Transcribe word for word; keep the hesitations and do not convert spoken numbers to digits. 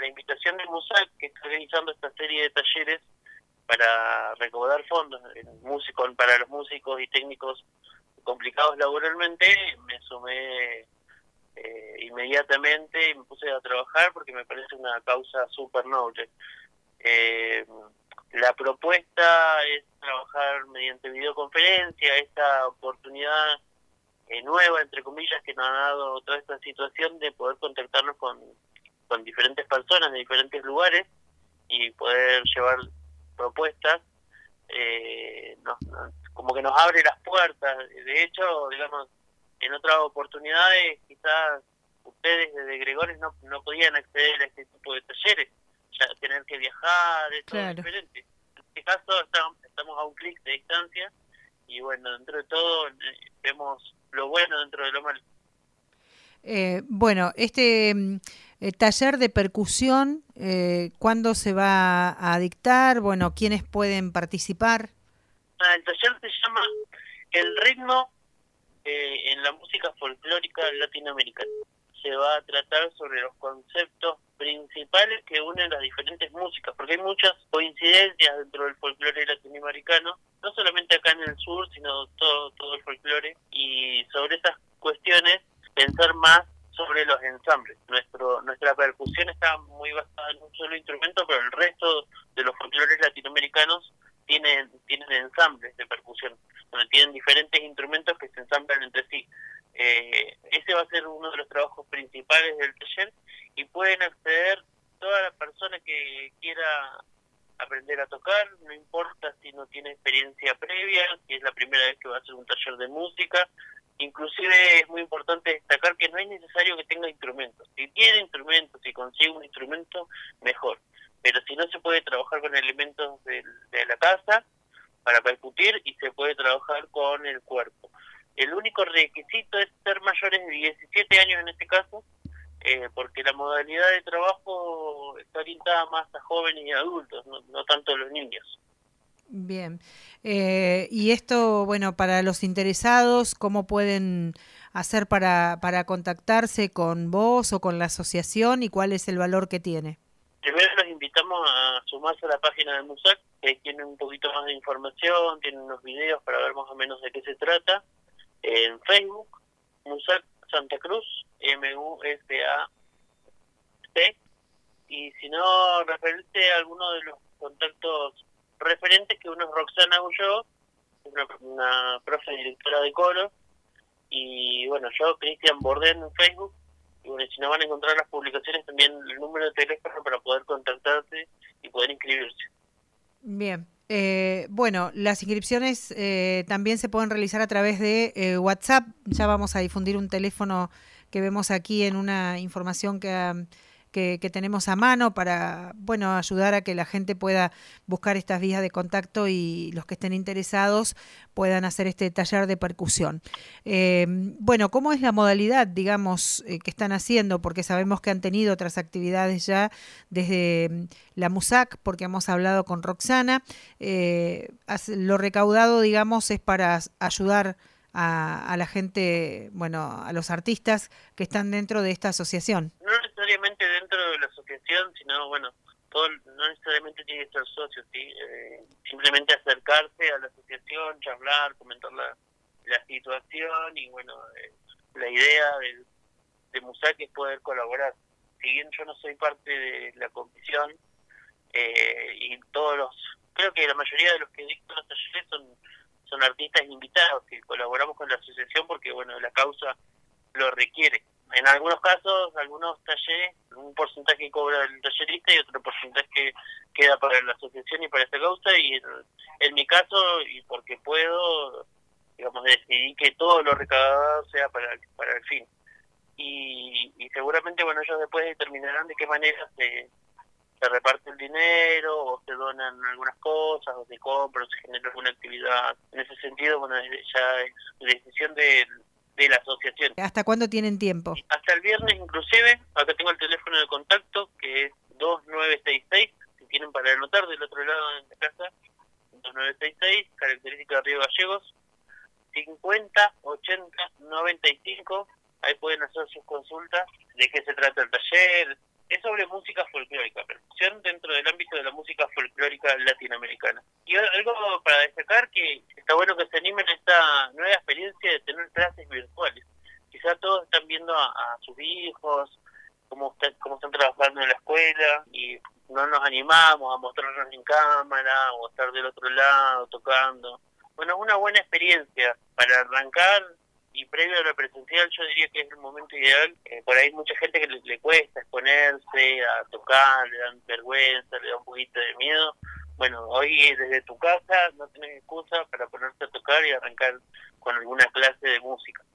la invitación de MUSAC, que está organizando esta serie de talleres para recaudar fondos en músico, para los músicos y técnicos complicados laboralmente, me sumé eh, inmediatamente y me puse a trabajar porque me parece una causa súper noble. Eh, la propuesta es trabajar mediante videoconferencia, esta oportunidad eh, nueva, entre comillas, que nos ha dado toda esta situación de poder contactarnos con, con diferentes personas de diferentes lugares y poder llevar propuestas, eh, nos, nos, como que nos abre las puertas. De hecho, digamos, en otras oportunidades quizás ustedes desde Gregores no, no podían acceder a este tipo de talleres, ya tener que viajar, es todo Claro. diferente. En este caso estamos, estamos a un clic de distancia y bueno, dentro de todo eh, vemos lo bueno dentro de lo malo. Eh, bueno, este eh, taller de percusión, eh, ¿cuándo se va a dictar? Bueno, ¿quiénes pueden participar? Ah, el taller se llama El ritmo eh, en la música folclórica latinoamericana. Se va a tratar sobre los conceptos principales que unen las diferentes músicas, porque hay muchas coincidencias dentro del folclore latinoamericano, no solamente acá en el sur, sino todo, todo el folclore, y sobre esas cuestiones pensar más sobre los ensambles. Nuestro Nuestra percusión está muy basada en un solo instrumento, pero el resto de los folclores latinoamericanos tienen, tienen ensambles de percusión, donde tienen diferentes instrumentos que se ensamblan entre sí. Eh, ese va a ser uno de los trabajos principales del taller y pueden acceder toda la persona que quiera aprender a tocar, no importa si no tiene experiencia previa, si es la primera vez que va a hacer un taller de música. Inclusive es muy importante destacar que no es necesario que tenga instrumentos. Si tiene instrumentos, si consigue un instrumento, mejor. Pero si no, se puede trabajar con elementos de, de la casa para percutir y se puede trabajar con el cuerpo. El único requisito es ser mayores de diecisiete años en este caso, eh, porque la modalidad de trabajo está orientada más a jóvenes y adultos, no, no tanto a los niños. Bien. Eh, y esto, bueno, para los interesados, ¿cómo pueden hacer para, para contactarse con vos o con la asociación y cuál es el valor que tiene? Primero los invitamos a sumarse a la página de MUSAC, que tiene un poquito más de información, tiene unos videos para ver más o menos de qué se trata. En Facebook, MUSAC Santa Cruz, M U S A C, y si no, referirte a alguno de los contactos referentes, que uno es Roxana Ulloa, una, una profe directora de coro, y bueno, yo, Cristian Bordén en Facebook, y bueno, si no van a encontrar las publicaciones también el número de teléfono para poder contactarse y poder inscribirse. Bien. Eh, bueno, las inscripciones eh, también se pueden realizar a través de eh, WhatsApp. Ya vamos a difundir un teléfono que vemos aquí en una información que, um, que, que tenemos a mano para, bueno, ayudar a que la gente pueda buscar estas vías de contacto y los que estén interesados puedan hacer este taller de percusión. Eh, bueno, ¿cómo es la modalidad, digamos, eh, que están haciendo? Porque sabemos que han tenido otras actividades ya desde la MUSAC, porque hemos hablado con Roxana. Eh, lo recaudado, digamos, es para ayudar a, a la gente, bueno, a los artistas que están dentro de esta asociación. No necesariamente dentro de la asociación, sino, bueno, todo, no necesariamente tiene que ser socio, ¿sí? Eh, simplemente acercarse a la asociación, charlar, comentar la, la situación y, bueno, eh, la idea de, de MUSAC es poder colaborar. Si bien yo no soy parte de la comisión, eh, y todos los, creo que la mayoría de los que dictan los talleres son, son artistas invitados que colaboramos con la asociación porque, bueno, la causa lo requiere. En algunos casos, algunos talleres, un porcentaje cobra el tallerista y otro porcentaje queda para la asociación y para esta causa, y en, en mi caso, y porque puedo, digamos, decidí que todo lo recaudado sea para, para el fin. Y, y seguramente, bueno, ellos después determinarán de qué manera se, se reparte el dinero, o se donan algunas cosas, o se compra, o se genera alguna actividad. En ese sentido, bueno, ya es decisión de de la asociación. ¿Hasta cuándo tienen tiempo? Hasta el viernes inclusive. Acá tengo el teléfono de contacto, que es dos nueve seis seis, si tienen para anotar del otro lado de la casa, dos nueve seis seis, característica de Río Gallegos, cincuenta ochenta noventa y cinco. Ahí pueden hacer sus consultas de qué se trata el taller. Es sobre música folclórica, percusión dentro del ámbito de la música folclórica latinoamericana. Y algo para destacar, que está bueno que se animen a esta nueva experiencia de tener clases virtuales. Quizá todos están viendo a, a sus hijos, cómo, está, cómo están trabajando en la escuela, y no nos animamos a mostrarnos en cámara o estar del otro lado tocando. Bueno, es una buena experiencia para arrancar, y previo a la presencial yo diría que es el momento ideal. Eh, por ahí hay mucha gente que le, le cuesta exponerse a tocar, le dan vergüenza, le da un poquito de miedo. Bueno, hoy desde tu casa no tenés excusa para ponerte a tocar y arrancar con alguna clase de música.